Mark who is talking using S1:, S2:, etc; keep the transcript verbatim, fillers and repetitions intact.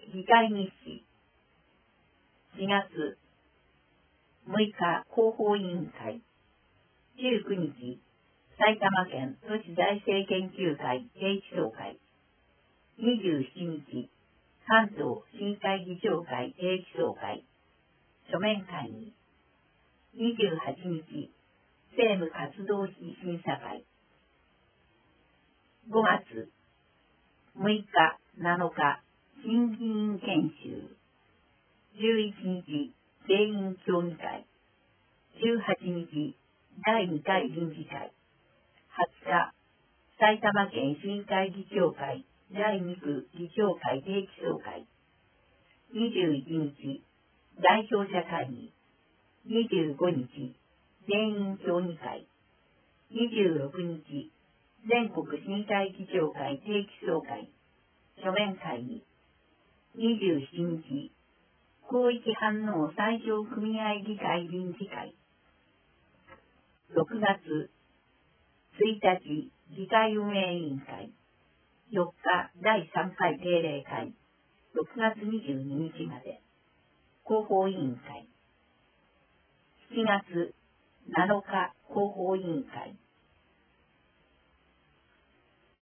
S1: 議会日誌。しがつむいか広報委員会。じゅうくにち埼玉県都市財政研究会定期総会。にじゅうしちにち関東市議会議長会定期総会。書面会議。にじゅうはちにち政務活動費審査会。ごがつむいかなのか審議員研修。じゅういちにち全員協議会。じゅうはちにちだいにかい臨時会。はつか埼玉県市議会議長会だいにく議長会定期総会。にじゅういちにち代表者会議。にじゅうごにち全員協議会。にじゅうろくにち全国市議会議長会定期総会。書面会議。にじゅうしちにち広域反応最上組合議会臨時会。ろくがつついたち議会運営委員会。よっかだいさんかい定例会。ろくがつにじゅうににちまで。広報委員会。しちがつなのか広報委員会。